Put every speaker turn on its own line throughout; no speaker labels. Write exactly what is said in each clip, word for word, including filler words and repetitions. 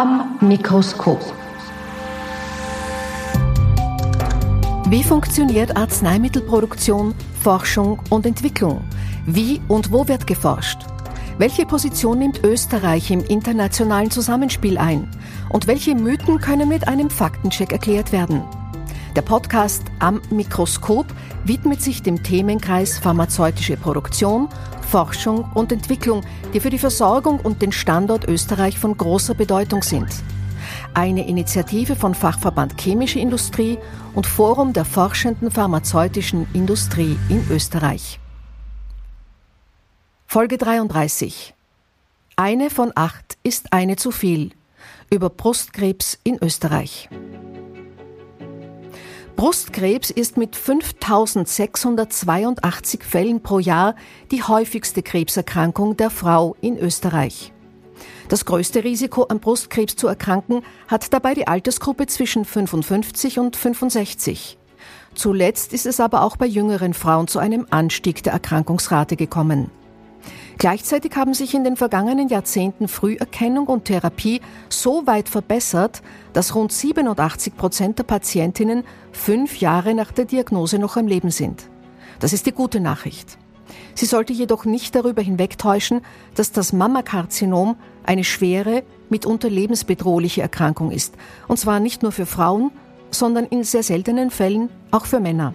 Am Mikroskop. Wie funktioniert Arzneimittelproduktion, Forschung und Entwicklung? Wie und wo wird geforscht? Welche Position nimmt Österreich im internationalen Zusammenspiel ein? Und welche Mythen können mit einem Faktencheck erklärt werden? Der Podcast Am Mikroskop widmet sich dem Themenkreis pharmazeutische Produktion, Forschung und Entwicklung, die für die Versorgung und den Standort Österreich von großer Bedeutung sind. Eine Initiative von Fachverband Chemische Industrie und Forum der forschenden pharmazeutischen Industrie in Österreich. Folge dreiunddreißig. Eine von acht ist eine zu viel. Über Brustkrebs in Österreich. Brustkrebs ist mit fünftausendsechshundertzweiundachtzig Fällen pro Jahr die häufigste Krebserkrankung der Frau in Österreich. Das größte Risiko, an Brustkrebs zu erkranken, hat dabei die Altersgruppe zwischen fünfundfünfzig und fünfundsechzig. Zuletzt ist es aber auch bei jüngeren Frauen zu einem Anstieg der Erkrankungsrate gekommen. Gleichzeitig haben sich in den vergangenen Jahrzehnten Früherkennung und Therapie so weit verbessert, dass rund siebenundachtzig Prozent der Patientinnen fünf Jahre nach der Diagnose noch am Leben sind. Das ist die gute Nachricht. Sie sollte jedoch nicht darüber hinwegtäuschen, dass das Mammakarzinom eine schwere, mitunter lebensbedrohliche Erkrankung ist. Und zwar nicht nur für Frauen, sondern in sehr seltenen Fällen auch für Männer.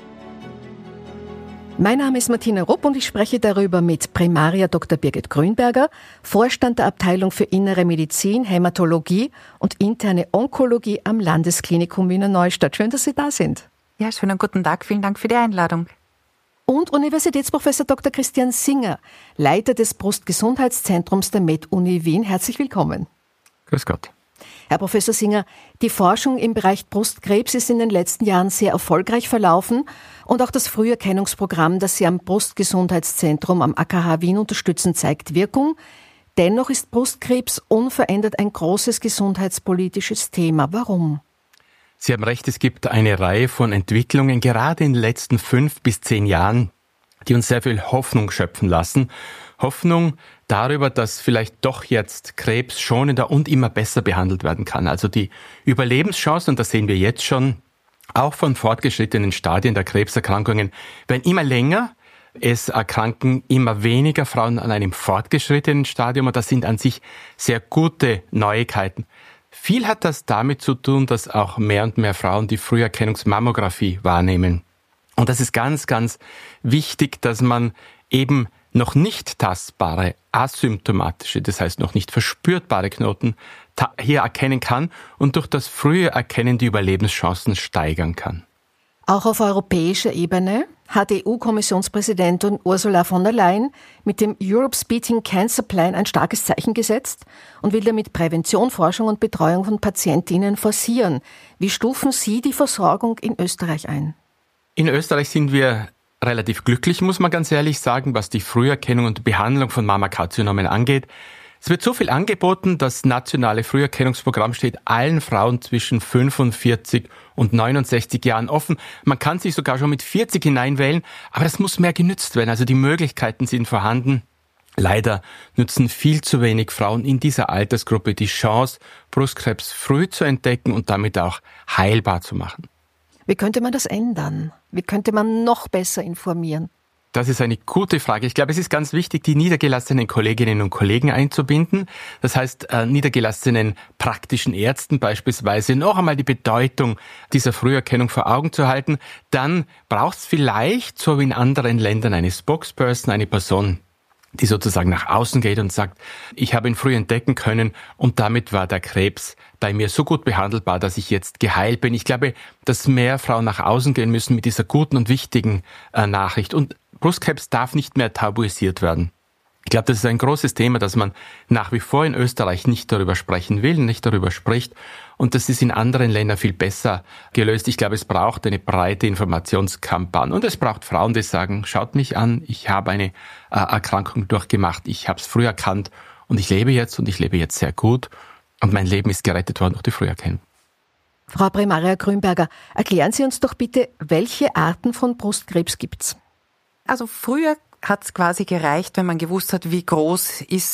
Mein Name ist Martina Rupp und ich spreche darüber mit Primaria Doktor Birgit Grünberger, Vorstand der Abteilung für Innere Medizin, Hämatologie und interne Onkologie am Landesklinikum Wiener Neustadt. Schön, dass Sie da sind.
Ja, schönen guten Tag. Vielen Dank für die Einladung.
Und Universitätsprofessor Doktor Christian Singer, Leiter des Brustgesundheitszentrums der Med-Uni Wien. Herzlich willkommen.
Grüß Gott.
Herr Professor Singer, die Forschung im Bereich Brustkrebs ist in den letzten Jahren sehr erfolgreich verlaufen und auch das Früherkennungsprogramm, das Sie am Brustgesundheitszentrum am A K H Wien unterstützen, zeigt Wirkung. Dennoch ist Brustkrebs unverändert ein großes gesundheitspolitisches Thema. Warum?
Sie haben recht, es gibt eine Reihe von Entwicklungen, gerade in den letzten fünf bis zehn Jahren, die uns sehr viel Hoffnung schöpfen lassen. Hoffnung darüber, dass vielleicht doch jetzt Krebs schonender und immer besser behandelt werden kann. Also die Überlebenschancen, und das sehen wir jetzt schon, auch von fortgeschrittenen Stadien der Krebserkrankungen, werden immer länger. Es erkranken immer weniger Frauen an einem fortgeschrittenen Stadium und das sind an sich sehr gute Neuigkeiten. Viel hat das damit zu tun, dass auch mehr und mehr Frauen die Früherkennungsmammographie wahrnehmen. Und das ist ganz, ganz wichtig, dass man eben noch nicht tastbare, asymptomatische, das heißt noch nicht verspürbare Knoten ta- hier erkennen kann und durch das frühe Erkennen die Überlebenschancen steigern kann.
Auch auf europäischer Ebene hat E U-Kommissionspräsidentin Ursula von der Leyen mit dem Europe's Beating Cancer Plan ein starkes Zeichen gesetzt und will damit Prävention, Forschung und Betreuung von Patientinnen forcieren. Wie stufen Sie die Versorgung in Österreich ein?
In Österreich sind wir relativ glücklich, muss man ganz ehrlich sagen, was die Früherkennung und Behandlung von Mammakarzinomen angeht. Es wird so viel angeboten, das nationale Früherkennungsprogramm steht allen Frauen zwischen fünfundvierzig und neunundsechzig Jahren offen. Man kann sich sogar schon mit vierzig hineinwählen, aber das muss mehr genützt werden. Also die Möglichkeiten sind vorhanden. Leider nützen viel zu wenig Frauen in dieser Altersgruppe die Chance, Brustkrebs früh zu entdecken und damit auch heilbar zu machen.
Wie könnte man das ändern? Wie könnte man noch besser informieren?
Das ist eine gute Frage. Ich glaube, es ist ganz wichtig, die niedergelassenen Kolleginnen und Kollegen einzubinden. Das heißt, äh, niedergelassenen praktischen Ärzten beispielsweise noch einmal die Bedeutung dieser Früherkennung vor Augen zu halten. Dann braucht es vielleicht, so wie in anderen Ländern, eine Spokesperson, eine Person, die sozusagen nach außen geht und sagt, ich habe ihn früh entdecken können und damit war der Krebs bei mir so gut behandelbar, dass ich jetzt geheilt bin. Ich glaube, dass mehr Frauen nach außen gehen müssen mit dieser guten und wichtigen äh, Nachricht. Und Brustkrebs darf nicht mehr tabuisiert werden. Ich glaube, das ist ein großes Thema, dass man nach wie vor in Österreich nicht darüber sprechen will, nicht darüber spricht. Und das ist in anderen Ländern viel besser gelöst. Ich glaube, es braucht eine breite Informationskampagne. Und es braucht Frauen, die sagen, schaut mich an, ich habe eine äh, Erkrankung durchgemacht, ich habe es früh erkannt und ich lebe jetzt und ich lebe jetzt sehr gut. Und mein Leben ist gerettet worden durch die Früherkennung.
Frau Primaria Grünberger, erklären Sie uns doch bitte, welche Arten von Brustkrebs gibt's?
Also früher hat es quasi gereicht, wenn man gewusst hat, wie groß ist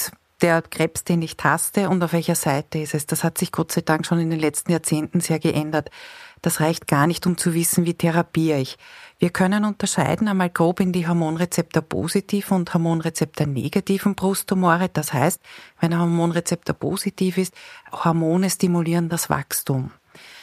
der Krebs, den ich taste und auf welcher Seite ist es. Das hat sich Gott sei Dank schon in den letzten Jahrzehnten sehr geändert. Das reicht gar nicht, um zu wissen, wie therapiere ich. Wir können unterscheiden einmal grob in die Hormonrezeptor-positiven und Hormonrezeptor-negativen Brusttumore. Das heißt, wenn ein Hormonrezeptor positiv ist, Hormone stimulieren das Wachstum.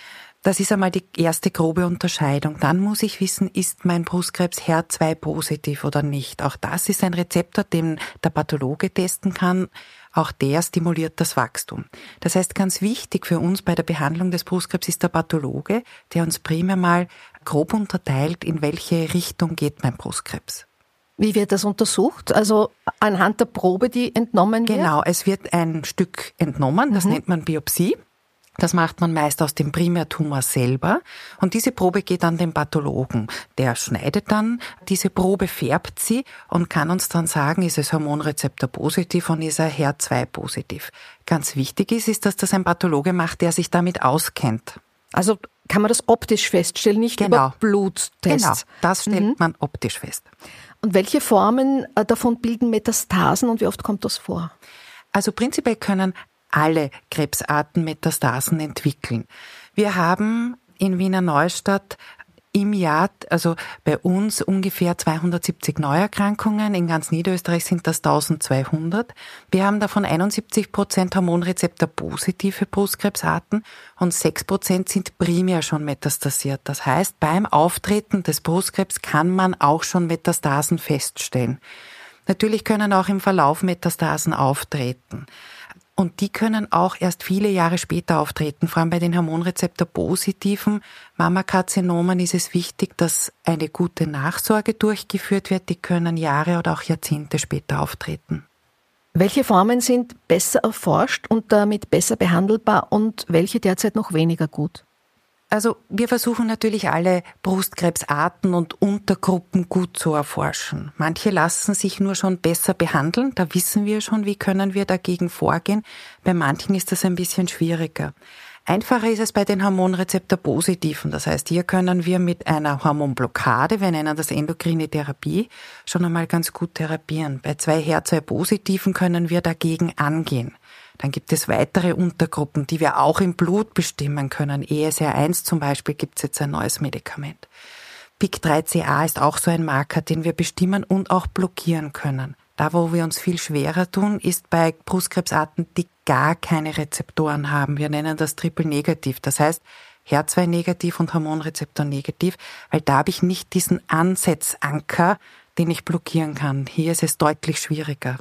Das ist einmal die erste grobe Unterscheidung. Dann muss ich wissen, ist mein Brustkrebs H E R zwei positiv oder nicht. Auch das ist ein Rezeptor, den der Pathologe testen kann. Auch der stimuliert das Wachstum. Das heißt, ganz wichtig für uns bei der Behandlung des Brustkrebs ist der Pathologe, der uns primär mal grob unterteilt, in welche Richtung geht mein Brustkrebs.
Wie wird das untersucht? Also anhand der Probe, die entnommen wird?
Genau, es wird ein Stück entnommen, das mhm. nennt man Biopsie. Das macht man meist aus dem Primärtumor selber und diese Probe geht an den Pathologen. Der schneidet dann diese Probe, färbt sie und kann uns dann sagen, ist es Hormonrezeptor positiv und ist er H E R zwei positiv. Ganz wichtig ist, ist, dass das ein Pathologe macht, der sich damit auskennt.
Also kann man das optisch feststellen, nicht
genau.
über Bluttests?
Genau, das stellt
mhm.
man optisch fest.
Und welche Formen davon bilden Metastasen und wie oft kommt das vor?
Also prinzipiell können alle Krebsarten Metastasen entwickeln. Wir haben in Wiener Neustadt im Jahr, also bei uns ungefähr zweihundertsiebzig Neuerkrankungen, in ganz Niederösterreich sind das eintausendzweihundert. Wir haben davon einundsiebzig Prozent Hormonrezeptor-positive Brustkrebsarten und sechs Prozent sind primär schon metastasiert. Das heißt, beim Auftreten des Brustkrebs kann man auch schon Metastasen feststellen. Natürlich können auch im Verlauf Metastasen auftreten. Und die können auch erst viele Jahre später auftreten. Vor allem bei den Hormonrezeptor-positiven Mammakarzinomen ist es wichtig, dass eine gute Nachsorge durchgeführt wird. Die können Jahre oder auch Jahrzehnte später auftreten.
Welche Formen sind besser erforscht und damit besser behandelbar und welche derzeit noch weniger gut?
Also wir versuchen natürlich alle Brustkrebsarten und Untergruppen gut zu erforschen. Manche lassen sich nur schon besser behandeln, da wissen wir schon, wie können wir dagegen vorgehen. Bei manchen ist das ein bisschen schwieriger. Einfacher ist es bei den Hormonrezeptor-positiven. Das heißt, hier können wir mit einer Hormonblockade, wir nennen das endokrine Therapie, schon einmal ganz gut therapieren. Bei zwei H E R zwei positiven können wir dagegen angehen. Dann gibt es weitere Untergruppen, die wir auch im Blut bestimmen können. E S R eins zum Beispiel gibt es jetzt ein neues Medikament. P I K drei C A ist auch so ein Marker, den wir bestimmen und auch blockieren können. Da, wo wir uns viel schwerer tun, ist bei Brustkrebsarten, die gar keine Rezeptoren haben. Wir nennen das Triple-Negativ. Das heißt, H E R zwei negativ und Hormonrezeptor negativ, weil da habe ich nicht diesen Ansatzanker, den ich blockieren kann. Hier ist es deutlich schwieriger.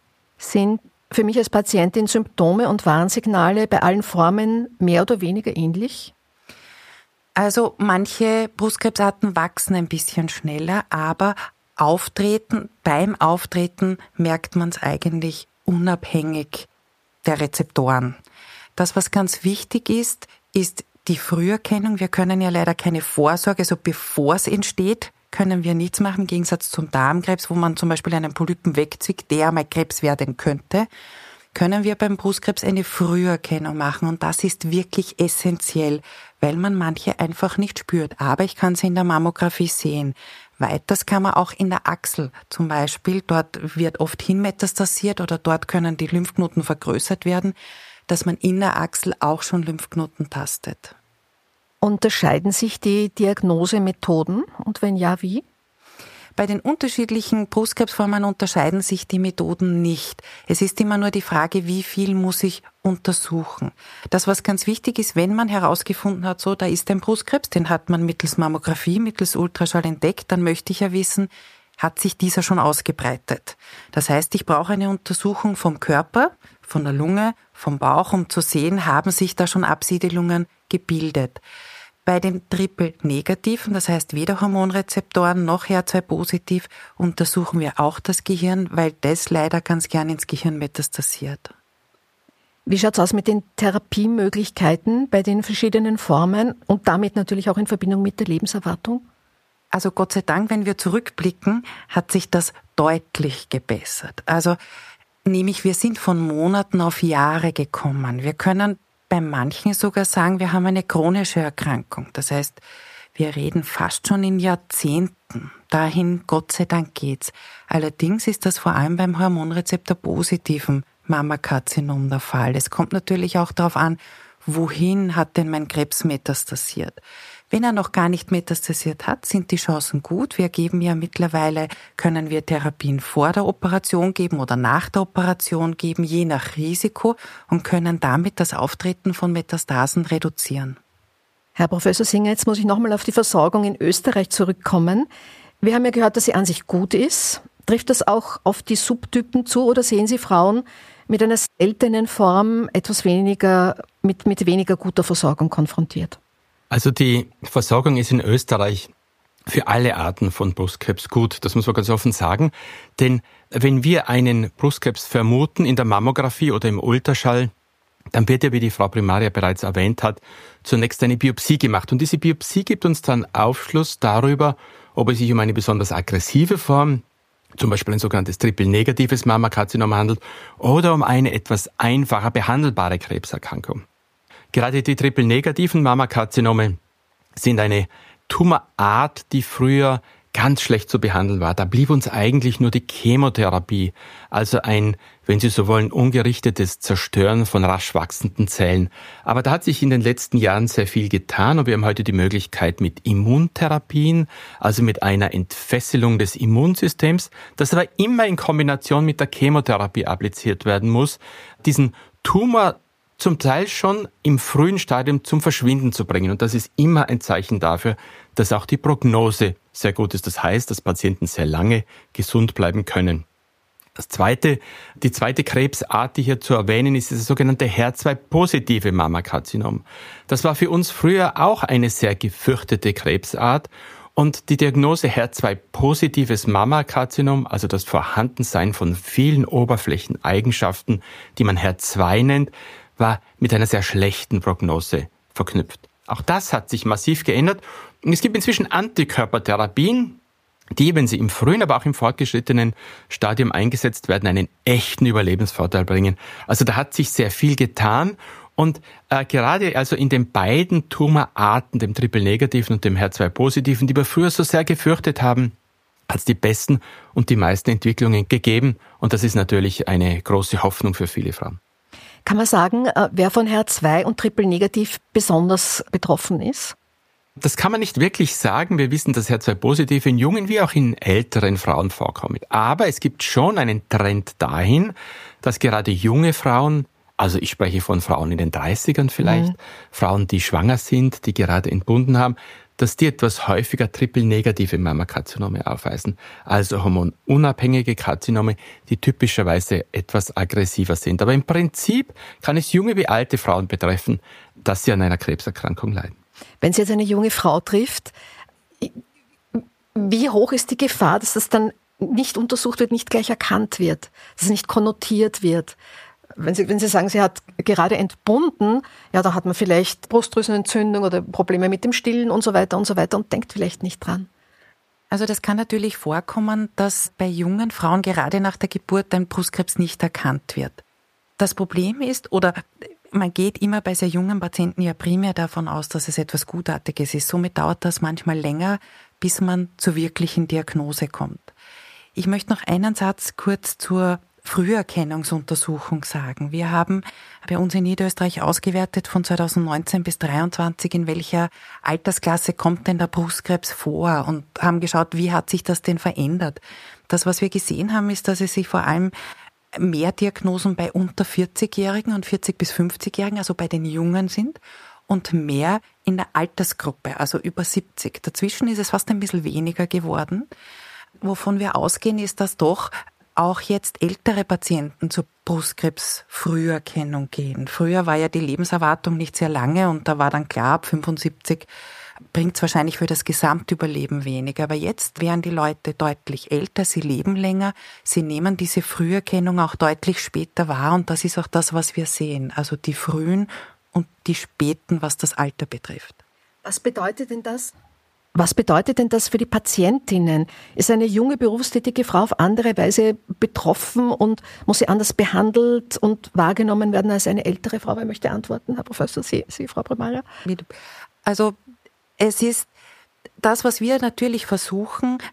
Sind für mich als Patientin Symptome und Warnsignale bei allen Formen mehr oder weniger ähnlich?
Also manche Brustkrebsarten wachsen ein bisschen schneller, aber Auftreten, beim Auftreten merkt man es eigentlich unabhängig der Rezeptoren. Das, was ganz wichtig ist, ist die Früherkennung. Wir können ja leider keine Vorsorge, also bevor es entsteht, können wir nichts machen, im Gegensatz zum Darmkrebs, wo man zum Beispiel einen Polypen wegzwickt, der mal Krebs werden könnte, können wir beim Brustkrebs eine Früherkennung machen und das ist wirklich essentiell, weil man manche einfach nicht spürt. Aber ich kann sie in der Mammographie sehen. Weiters kann man auch in der Achsel zum Beispiel, dort wird oft hinmetastasiert oder dort können die Lymphknoten vergrößert werden, dass man in der Achsel auch schon Lymphknoten tastet.
Unterscheiden sich die Diagnosemethoden und wenn ja, wie?
Bei den unterschiedlichen Brustkrebsformen unterscheiden sich die Methoden nicht. Es ist immer nur die Frage, wie viel muss ich untersuchen. Das, was ganz wichtig ist, wenn man herausgefunden hat, so, da ist ein Brustkrebs, den hat man mittels Mammographie, mittels Ultraschall entdeckt, dann möchte ich ja wissen, hat sich dieser schon ausgebreitet. Das heißt, ich brauche eine Untersuchung vom Körper, von der Lunge, vom Bauch, um zu sehen, haben sich da schon Absiedelungen gebildet. Bei den Triple-Negativen, das heißt weder Hormonrezeptoren noch H E R zwei positiv, untersuchen wir auch das Gehirn, weil das leider ganz gern ins Gehirn metastasiert.
Wie schaut's aus mit den Therapiemöglichkeiten bei den verschiedenen Formen und damit natürlich auch in Verbindung mit der Lebenserwartung?
Also Gott sei Dank, wenn wir zurückblicken, hat sich das deutlich gebessert. Also nämlich wir sind von Monaten auf Jahre gekommen. Wir können bei manchen sogar sagen, wir haben eine chronische Erkrankung. Das heißt, wir reden fast schon in Jahrzehnten. Dahin, Gott sei Dank, geht's. Allerdings ist das vor allem beim Hormonrezeptor-positiven Mammakarzinom der Fall. Es kommt natürlich auch darauf an, wohin hat denn mein Krebs metastasiert. Wenn er noch gar nicht metastasiert hat, sind die Chancen gut. Wir geben ja mittlerweile, können wir Therapien vor der Operation geben oder nach der Operation geben, je nach Risiko, und können damit das Auftreten von Metastasen reduzieren.
Herr Professor Singer, jetzt muss ich nochmal auf die Versorgung in Österreich zurückkommen. Wir haben ja gehört, dass sie an sich gut ist. Trifft das auch auf die Subtypen zu oder sehen Sie Frauen mit einer seltenen Form etwas weniger, mit, mit weniger guter Versorgung konfrontiert?
Also die Versorgung ist in Österreich für alle Arten von Brustkrebs gut. Das muss man ganz offen sagen. Denn wenn wir einen Brustkrebs vermuten in der Mammographie oder im Ultraschall, dann wird ja, wie die Frau Primaria bereits erwähnt hat, zunächst eine Biopsie gemacht. Und diese Biopsie gibt uns dann Aufschluss darüber, ob es sich um eine besonders aggressive Form, zum Beispiel ein sogenanntes triple-negatives Mammakarzinom handelt, oder um eine etwas einfacher behandelbare Krebserkrankung. Gerade die triple-negativen Mammakarzinome sind eine Tumorart, die früher ganz schlecht zu behandeln war. Da blieb uns eigentlich nur die Chemotherapie, also ein, wenn Sie so wollen, ungerichtetes Zerstören von rasch wachsenden Zellen. Aber da hat sich in den letzten Jahren sehr viel getan und wir haben heute die Möglichkeit mit Immuntherapien, also mit einer Entfesselung des Immunsystems, das aber immer in Kombination mit der Chemotherapie appliziert werden muss, diesen Tumor zum Teil schon im frühen Stadium zum Verschwinden zu bringen. Und das ist immer ein Zeichen dafür, dass auch die Prognose sehr gut ist. Das heißt, dass Patienten sehr lange gesund bleiben können. Das zweite, die zweite Krebsart, die hier zu erwähnen ist, ist das sogenannte H E R zwei positive Mammakarzinom. Das war für uns früher auch eine sehr gefürchtete Krebsart. Und die Diagnose H E R zwei positives Mammakarzinom, also das Vorhandensein von vielen Oberflächeneigenschaften, die man H E R zwei nennt, war mit einer sehr schlechten Prognose verknüpft. Auch das hat sich massiv geändert. Und es gibt inzwischen Antikörpertherapien, die, wenn sie im frühen, aber auch im fortgeschrittenen Stadium eingesetzt werden, einen echten Überlebensvorteil bringen. Also da hat sich sehr viel getan. Und äh, gerade also in den beiden Tumorarten, dem Triple-Negativen und dem H E R zwei positiven, die wir früher so sehr gefürchtet haben, hat es die besten und die meisten Entwicklungen gegeben. Und das ist natürlich eine große Hoffnung für viele Frauen.
Kann man sagen, wer von H E R zwei und Triple-Negativ besonders betroffen ist?
Das kann man nicht wirklich sagen. Wir wissen, dass H E R zwei positiv in jungen wie auch in älteren Frauen vorkommt. Aber es gibt schon einen Trend dahin, dass gerade junge Frauen, also ich spreche von Frauen in den dreißigern vielleicht, mhm. Frauen, die schwanger sind, die gerade entbunden haben, dass die etwas häufiger triple-negative Mammakarzinome aufweisen, also hormonunabhängige Karzinome, die typischerweise etwas aggressiver sind. Aber im Prinzip kann es junge wie alte Frauen betreffen, dass sie an einer Krebserkrankung leiden.
Wenn es jetzt eine junge Frau trifft, wie hoch ist die Gefahr, dass das dann nicht untersucht wird, nicht gleich erkannt wird, dass es nicht konnotiert wird? Wenn Sie, wenn Sie sagen, sie hat gerade entbunden, ja, da hat man vielleicht Brustdrüsenentzündung oder Probleme mit dem Stillen und so weiter und so weiter und denkt vielleicht nicht dran.
Also das kann natürlich vorkommen, dass bei jungen Frauen gerade nach der Geburt ein Brustkrebs nicht erkannt wird. Das Problem ist, oder man geht immer bei sehr jungen Patienten ja primär davon aus, dass es etwas Gutartiges ist. Somit dauert das manchmal länger, bis man zur wirklichen Diagnose kommt. Ich möchte noch einen Satz kurz zur Früherkennungsuntersuchung sagen. Wir haben bei uns in Niederösterreich ausgewertet von zweitausendneunzehn bis zweitausenddreiundzwanzig, in welcher Altersklasse kommt denn der Brustkrebs vor, und haben geschaut, wie hat sich das denn verändert. Das, was wir gesehen haben, ist, dass es sich vor allem mehr Diagnosen bei unter vierzigjährigen und vierzig bis fünfzigjährigen, also bei den Jungen sind, und mehr in der Altersgruppe, also über siebzig. Dazwischen ist es fast ein bisschen weniger geworden. Wovon wir ausgehen, ist, dass doch auch jetzt ältere Patienten zur Brustkrebsfrüherkennung gehen. Früher war ja die Lebenserwartung nicht sehr lange und da war dann klar, ab fünfundsiebzig bringt es wahrscheinlich für das Gesamtüberleben weniger. Aber jetzt werden die Leute deutlich älter, sie leben länger, sie nehmen diese Früherkennung auch deutlich später wahr, und das ist auch das, was wir sehen. Also die frühen und die späten, was das Alter betrifft.
Was bedeutet denn das? Was bedeutet denn das für die Patientinnen? Ist eine junge berufstätige Frau auf andere Weise betroffen und muss sie anders behandelt und wahrgenommen werden als eine ältere Frau? Wer möchte antworten, Herr Professor, Sie, Sie Frau Primaria?
Also es ist das, was wir natürlich versuchen,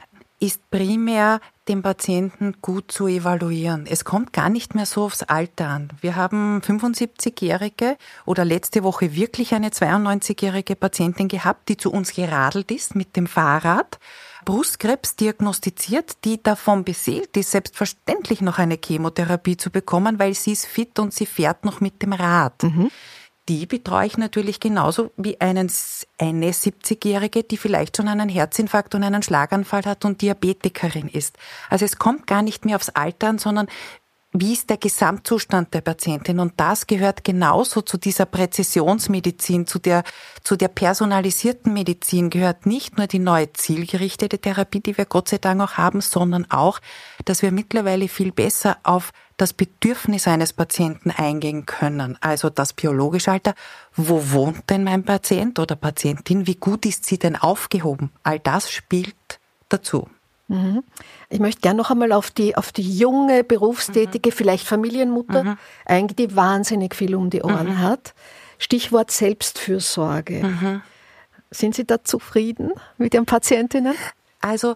ist primär, den Patienten gut zu evaluieren. Es kommt gar nicht mehr so aufs Alter an. Wir haben fünfundsiebzigjährige oder letzte Woche wirklich eine zweiundneunzigjährige Patientin gehabt, die zu uns geradelt ist mit dem Fahrrad, Brustkrebs diagnostiziert, die davon beseelt ist, selbstverständlich noch eine Chemotherapie zu bekommen, weil sie ist fit und sie fährt noch mit dem Rad. Mhm. Die betreue ich natürlich genauso wie einen, eine siebzigjährige, die vielleicht schon einen Herzinfarkt und einen Schlaganfall hat und Diabetikerin ist. Also es kommt gar nicht mehr aufs Alter an, sondern wie ist der Gesamtzustand der Patientin? Und das gehört genauso zu dieser Präzisionsmedizin, zu der, zu der personalisierten Medizin, gehört nicht nur die neue zielgerichtete Therapie, die wir Gott sei Dank auch haben, sondern auch, dass wir mittlerweile viel besser auf das Bedürfnis eines Patienten eingehen können. Also das biologische Alter, wo wohnt denn mein Patient oder Patientin, wie gut ist sie denn aufgehoben? All das spielt dazu.
Ich möchte gerne noch einmal auf die, auf die junge, berufstätige, mhm. vielleicht Familienmutter mhm. eingehen, die wahnsinnig viel um die Ohren mhm. hat. Stichwort Selbstfürsorge. Mhm. Sind Sie da zufrieden mit Ihren Patientinnen?
Also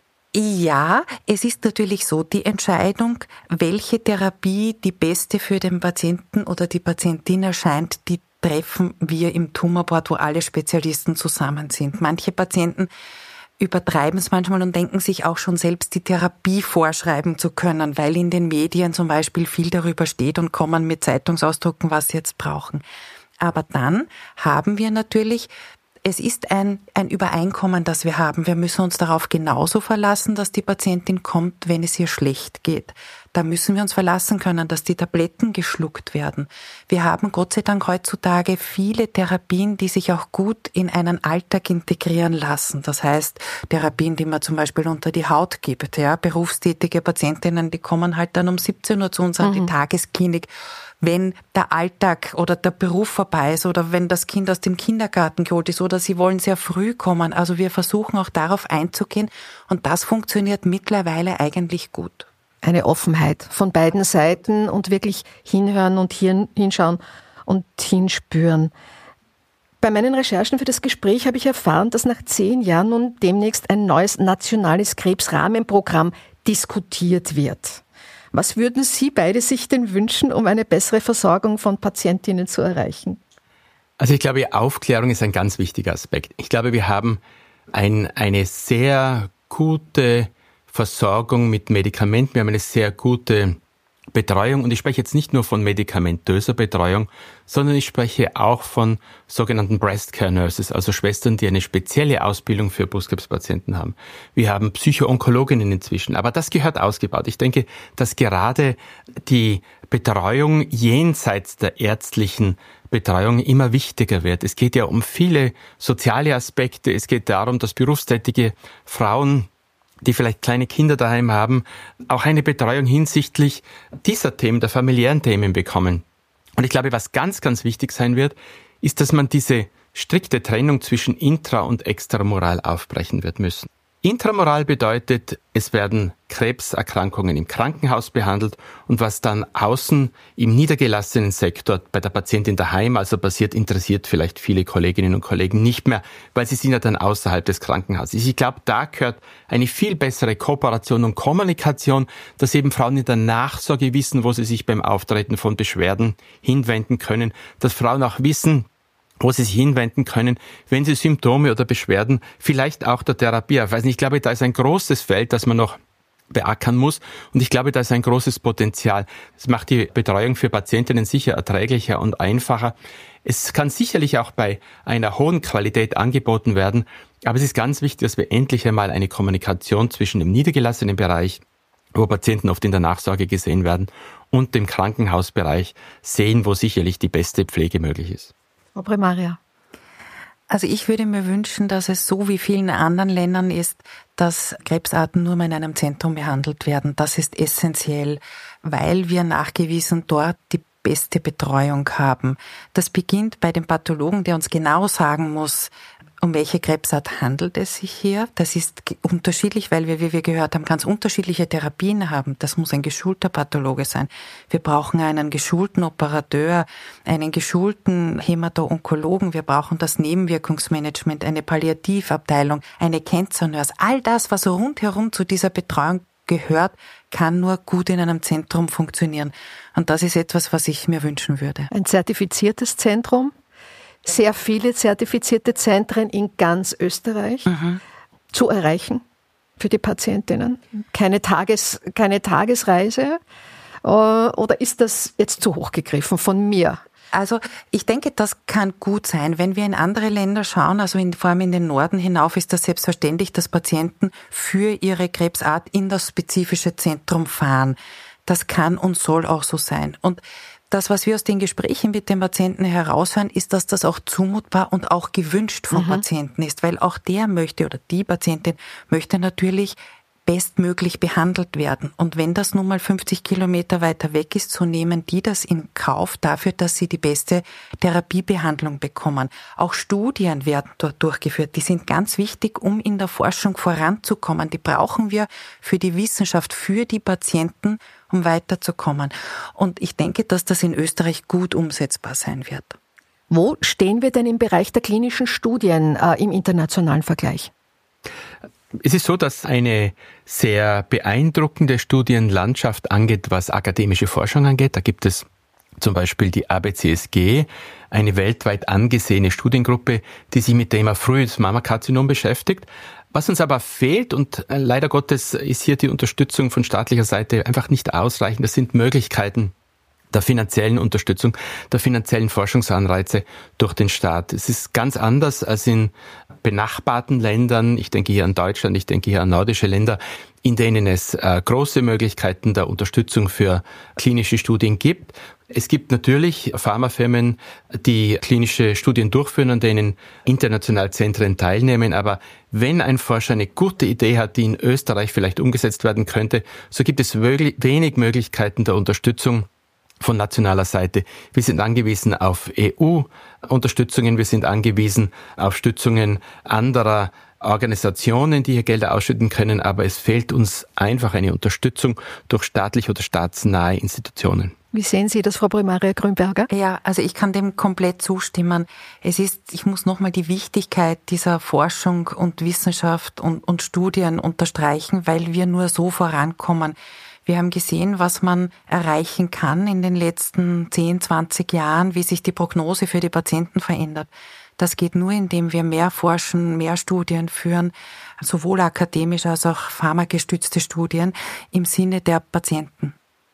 ja, es ist natürlich so, die Entscheidung, welche Therapie die beste für den Patienten oder die Patientin erscheint, die treffen wir im Tumorboard, wo alle Spezialisten zusammen sind. Manche Patienten übertreiben es manchmal und denken sich auch schon selbst die Therapie vorschreiben zu können, weil in den Medien zum Beispiel viel darüber steht und kommen mit Zeitungsausdrucken, was sie jetzt brauchen. Aber dann haben wir natürlich, es ist ein, ein Übereinkommen, das wir haben. Wir müssen uns darauf genauso verlassen, dass die Patientin kommt, wenn es ihr schlecht geht. Da müssen wir uns verlassen können, dass die Tabletten geschluckt werden. Wir haben Gott sei Dank heutzutage viele Therapien, die sich auch gut in einen Alltag integrieren lassen. Das heißt, Therapien, die man zum Beispiel unter die Haut gibt. Ja, berufstätige Patientinnen, die kommen halt dann um siebzehn Uhr zu uns an mhm. die Tagesklinik, wenn der Alltag oder der Beruf vorbei ist oder wenn das Kind aus dem Kindergarten geholt ist oder sie wollen sehr früh kommen. Also wir versuchen auch darauf einzugehen und das funktioniert mittlerweile eigentlich gut.
Eine Offenheit von beiden Seiten und wirklich hinhören und hinschauen und hinspüren. Bei meinen Recherchen für das Gespräch habe ich erfahren, dass nach zehn Jahren nun demnächst ein neues nationales Krebsrahmenprogramm diskutiert wird. Was würden Sie beide sich denn wünschen, um eine bessere Versorgung von Patientinnen zu erreichen?
Also ich glaube, Aufklärung ist ein ganz wichtiger Aspekt. Ich glaube, wir haben ein, eine sehr gute Versorgung mit Medikamenten. Wir haben eine sehr gute Betreuung und ich spreche jetzt nicht nur von medikamentöser Betreuung, sondern ich spreche auch von sogenannten Breast Care Nurses, also Schwestern, die eine spezielle Ausbildung für Brustkrebspatienten haben. Wir haben Psycho-Onkologinnen inzwischen, aber das gehört ausgebaut. Ich denke, dass gerade die Betreuung jenseits der ärztlichen Betreuung immer wichtiger wird. Es geht ja um viele soziale Aspekte. Es geht darum, dass berufstätige Frauen, die vielleicht kleine Kinder daheim haben, auch eine Betreuung hinsichtlich dieser Themen, der familiären Themen bekommen. Und ich glaube, was ganz, ganz wichtig sein wird, ist, dass man diese strikte Trennung zwischen intra- und extramoral aufbrechen wird müssen. Intramoral bedeutet, es werden Krebserkrankungen im Krankenhaus behandelt und was dann außen im niedergelassenen Sektor bei der Patientin daheim also passiert, interessiert vielleicht viele Kolleginnen und Kollegen nicht mehr, weil sie sind ja dann außerhalb des Krankenhauses. Ich glaube, da gehört eine viel bessere Kooperation und Kommunikation, dass eben Frauen in der Nachsorge wissen, wo sie sich beim Auftreten von Beschwerden hinwenden können, dass Frauen auch wissen, wo sie sich hinwenden können, wenn sie Symptome oder Beschwerden, vielleicht auch der Therapie aufweisen. Ich glaube, da ist ein großes Feld, das man noch beackern muss und ich glaube, da ist ein großes Potenzial. Das macht die Betreuung für Patientinnen sicher erträglicher und einfacher. Es kann sicherlich auch bei einer hohen Qualität angeboten werden, aber es ist ganz wichtig, dass wir endlich einmal eine Kommunikation zwischen dem niedergelassenen Bereich, wo Patienten oft in der Nachsorge gesehen werden, und dem Krankenhausbereich sehen, wo sicherlich die beste Pflege möglich ist.
Frau Primaria.
Also ich würde mir wünschen, dass es so wie vielen anderen Ländern ist, dass Krebsarten nur mal in einem Zentrum behandelt werden. Das ist essentiell, weil wir nachgewiesen dort die beste Betreuung haben. Das beginnt bei dem Pathologen, der uns genau sagen muss, Um welche Krebsart handelt es sich hier? Das ist unterschiedlich, weil wir, wie wir gehört haben, ganz unterschiedliche Therapien haben. Das muss ein geschulter Pathologe sein. Wir brauchen einen geschulten Operateur, einen geschulten Hämato-Onkologen. Wir brauchen das Nebenwirkungsmanagement, eine Palliativabteilung, eine Cancer-Nurse. All das, was rundherum zu dieser Betreuung gehört, kann nur gut in einem Zentrum funktionieren. Und das ist etwas, was ich mir wünschen würde.
Ein zertifiziertes Zentrum? Sehr viele zertifizierte Zentren in ganz Österreich mhm. zu erreichen für die Patientinnen. Keine, Tages, keine Tagesreise. Oder ist das jetzt zu hoch gegriffen von mir?
Also ich denke, das kann gut sein. Wenn wir in andere Länder schauen, also in, vor allem in den Norden hinauf, ist das selbstverständlich, dass Patienten für ihre Krebsart in das spezifische Zentrum fahren. Das kann und soll auch so sein. Und das, was wir aus den Gesprächen mit den Patienten heraushören, ist, dass das auch zumutbar und auch gewünscht vom mhm. Patienten ist, weil auch der möchte oder die Patientin möchte natürlich bestmöglich behandelt werden. Und wenn das nun mal fünfzig Kilometer weiter weg ist, so nehmen die das in Kauf dafür, dass sie die beste Therapiebehandlung bekommen. Auch Studien werden dort durchgeführt. Die sind ganz wichtig, um in der Forschung voranzukommen. Die brauchen wir für die Wissenschaft, für die Patienten, um weiterzukommen. Und ich denke, dass das in Österreich gut umsetzbar sein wird.
Wo stehen wir denn im Bereich der klinischen Studien äh, im internationalen Vergleich?
Es ist so, dass eine sehr beeindruckende Studienlandschaft angeht, was akademische Forschung angeht. Da gibt es zum Beispiel die A B C S G, eine weltweit angesehene Studiengruppe, die sich mit dem Thema frühes Mammakarzinom beschäftigt. Was uns aber fehlt, und leider Gottes ist hier die Unterstützung von staatlicher Seite einfach nicht ausreichend, das sind Möglichkeiten der finanziellen Unterstützung, der finanziellen Forschungsanreize durch den Staat. Es ist ganz anders als in benachbarten Ländern, ich denke hier an Deutschland, ich denke hier an nordische Länder, in denen es äh, große Möglichkeiten der Unterstützung für klinische Studien gibt. Es gibt natürlich Pharmafirmen, die klinische Studien durchführen, an denen international Zentren teilnehmen, aber wenn ein Forscher eine gute Idee hat, die in Österreich vielleicht umgesetzt werden könnte, so gibt es wenig Möglichkeiten der Unterstützung von nationaler Seite. Wir sind angewiesen auf E U-Unterstützungen, wir sind angewiesen auf Stützungen anderer Organisationen, die hier Gelder ausschütten können, aber es fehlt uns einfach eine Unterstützung durch staatliche oder staatsnahe Institutionen.
Wie sehen Sie das, Frau Primaria Grünberger?
Ja, also ich kann dem komplett zustimmen. Es ist, ich muss nochmal die Wichtigkeit dieser Forschung und Wissenschaft und, und Studien unterstreichen, weil wir nur so vorankommen. Wir haben gesehen, was man erreichen kann in den letzten zehn, zwanzig Jahren, wie sich die Prognose für die Patienten verändert. Das geht nur, indem wir mehr forschen, mehr Studien führen, sowohl akademisch als auch pharmagestützte Studien im Sinne der Patienten.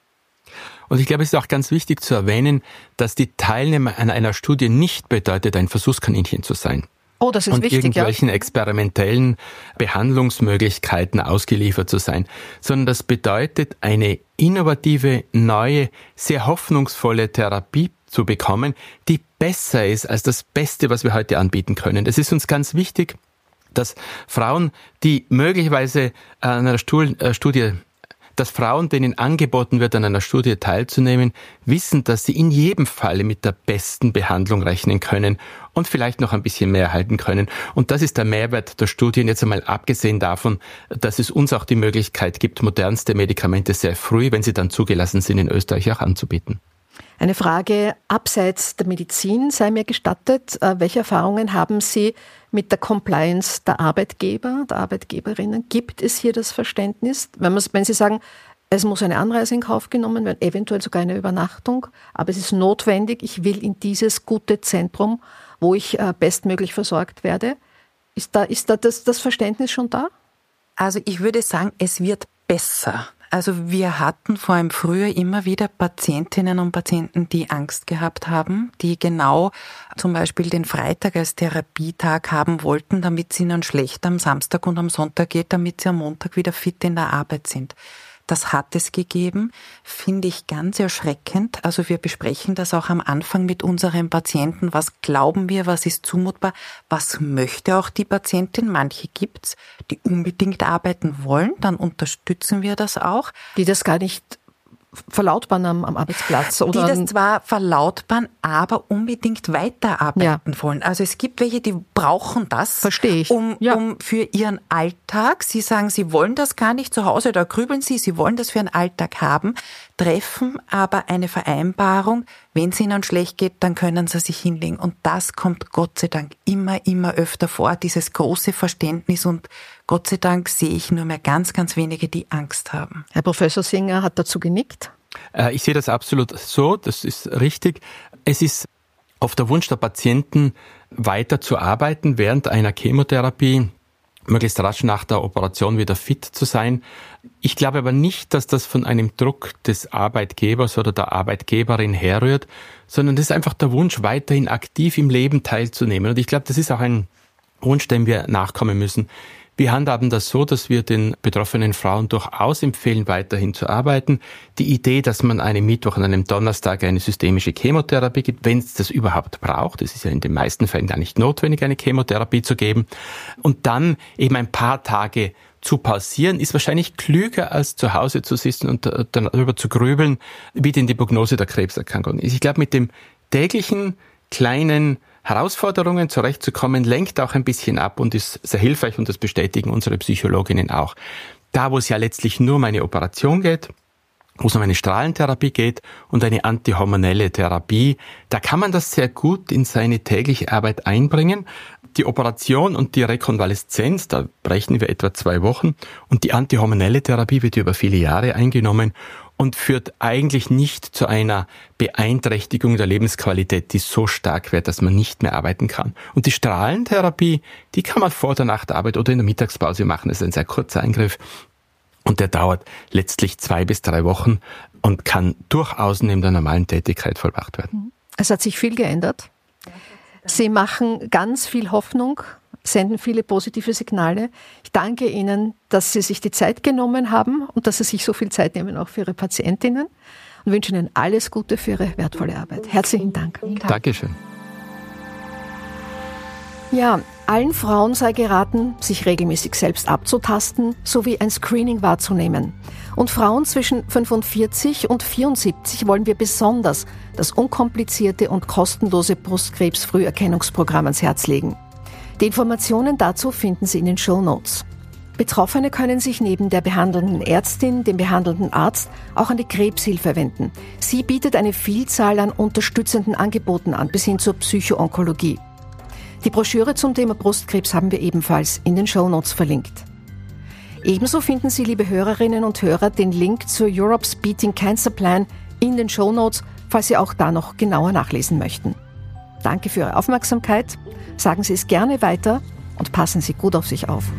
Und ich glaube, es ist auch ganz wichtig zu erwähnen, dass die Teilnahme an einer Studie nicht bedeutet, ein Versuchskaninchen zu sein.
Oh, das ist
und
wichtig,
irgendwelchen
ja.
experimentellen Behandlungsmöglichkeiten ausgeliefert zu sein, sondern das bedeutet, eine innovative, neue, sehr hoffnungsvolle Therapie zu bekommen, die besser ist als das Beste, was wir heute anbieten können. Es ist uns ganz wichtig, dass Frauen, die möglicherweise an einer Studie dass Frauen, denen angeboten wird, an einer Studie teilzunehmen, wissen, dass sie in jedem Falle mit der besten Behandlung rechnen können und vielleicht noch ein bisschen mehr erhalten können. Und das ist der Mehrwert der Studien, jetzt einmal abgesehen davon, dass es uns auch die Möglichkeit gibt, modernste Medikamente sehr früh, wenn sie dann zugelassen sind, in Österreich auch anzubieten.
Eine Frage abseits der Medizin sei mir gestattet. Welche Erfahrungen haben Sie mit der Compliance der Arbeitgeber, der Arbeitgeberinnen? Gibt es hier das Verständnis, wenn, wenn Sie sagen, es muss eine Anreise in Kauf genommen werden, eventuell sogar eine Übernachtung, aber es ist notwendig, ich will in dieses gute Zentrum, wo ich bestmöglich versorgt werde. Ist da, ist da das, das Verständnis schon da?
Also ich würde sagen, es wird besser. Also wir hatten vor allem früher immer wieder Patientinnen und Patienten, die Angst gehabt haben, die genau zum Beispiel den Freitag als Therapietag haben wollten, damit es ihnen schlecht am Samstag und am Sonntag geht, damit sie am Montag wieder fit in der Arbeit sind. Das hat es gegeben, finde ich ganz erschreckend. Also wir besprechen das auch am Anfang mit unseren Patienten. Was glauben wir, was ist zumutbar? Was möchte auch die Patientin? Manche gibt's, die unbedingt arbeiten wollen, dann unterstützen wir das auch.
Die das gar nicht verlautbaren am, am Arbeitsplatz. Oder
die das zwar verlautbaren, aber unbedingt weiterarbeiten ja. wollen. Also es gibt welche, die brauchen das,
Verstehe ich.
Um,
ja.
um für ihren Alltag, sie sagen, sie wollen das gar nicht zu Hause, da grübeln sie, sie wollen das für ihren Alltag haben, treffen aber eine Vereinbarung, wenn es ihnen schlecht geht, dann können sie sich hinlegen. Und das kommt Gott sei Dank immer, immer öfter vor, dieses große Verständnis, und Gott sei Dank sehe ich nur mehr ganz, ganz wenige, die Angst haben.
Herr Professor Singer hat dazu genickt.
Ich sehe das absolut so, das ist richtig. Es ist oft der Wunsch der Patienten, weiter zu arbeiten während einer Chemotherapie, möglichst rasch nach der Operation wieder fit zu sein. Ich glaube aber nicht, dass das von einem Druck des Arbeitgebers oder der Arbeitgeberin herrührt, sondern das ist einfach der Wunsch, weiterhin aktiv im Leben teilzunehmen. Und ich glaube, das ist auch ein Wunsch, dem wir nachkommen müssen. Wir handhaben das so, dass wir den betroffenen Frauen durchaus empfehlen, weiterhin zu arbeiten. Die Idee, dass man einem Mittwoch und einem Donnerstag eine systemische Chemotherapie gibt, wenn es das überhaupt braucht, es ist ja in den meisten Fällen gar nicht notwendig, eine Chemotherapie zu geben, und dann eben ein paar Tage zu pausieren, ist wahrscheinlich klüger, als zu Hause zu sitzen und dann darüber zu grübeln, wie denn die Prognose der Krebserkrankung ist. Ich glaube, mit dem täglichen kleinen Herausforderungen zurechtzukommen, lenkt auch ein bisschen ab und ist sehr hilfreich, und das bestätigen unsere Psychologinnen auch. Da, wo es ja letztlich nur um eine Operation geht, wo es um eine Strahlentherapie geht und eine antihormonelle Therapie, da kann man das sehr gut in seine tägliche Arbeit einbringen. Die Operation und die Rekonvaleszenz, da brechen wir etwa zwei Wochen, und die antihormonelle Therapie wird über viele Jahre eingenommen und führt eigentlich nicht zu einer Beeinträchtigung der Lebensqualität, die so stark wird, dass man nicht mehr arbeiten kann. Und die Strahlentherapie, die kann man vor oder nach der Arbeit oder in der Mittagspause machen. Das ist ein sehr kurzer Eingriff, und der dauert letztlich zwei bis drei Wochen und kann durchaus neben der normalen Tätigkeit vollbracht werden.
Es hat sich viel geändert. Sie machen ganz viel Hoffnung, senden viele positive Signale. Ich danke Ihnen, dass Sie sich die Zeit genommen haben und dass Sie sich so viel Zeit nehmen, auch für Ihre Patientinnen, und wünsche Ihnen alles Gute für Ihre wertvolle Arbeit. Herzlichen Dank.
Dankeschön.
Ja, allen Frauen sei geraten, sich regelmäßig selbst abzutasten sowie ein Screening wahrzunehmen. Und Frauen zwischen fünfundvierzig und vierundsiebzig wollen wir besonders das unkomplizierte und kostenlose Brustkrebs-Früherkennungsprogramm ans Herz legen. Die Informationen dazu finden Sie in den Shownotes. Betroffene können sich neben der behandelnden Ärztin, dem behandelnden Arzt, auch an die Krebshilfe wenden. Sie bietet eine Vielzahl an unterstützenden Angeboten an, bis hin zur Psychoonkologie. Die Broschüre zum Thema Brustkrebs haben wir ebenfalls in den Shownotes verlinkt. Ebenso finden Sie, liebe Hörerinnen und Hörer, den Link zur Europe's Beating Cancer Plan in den Shownotes, falls Sie auch da noch genauer nachlesen möchten. Danke für Ihre Aufmerksamkeit. Sagen Sie es gerne weiter und passen Sie gut auf sich auf.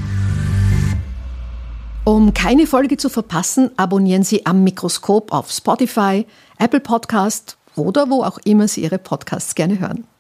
Um keine Folge zu verpassen, abonnieren Sie Am Mikroskop auf Spotify, Apple Podcast oder wo auch immer Sie Ihre Podcasts gerne hören.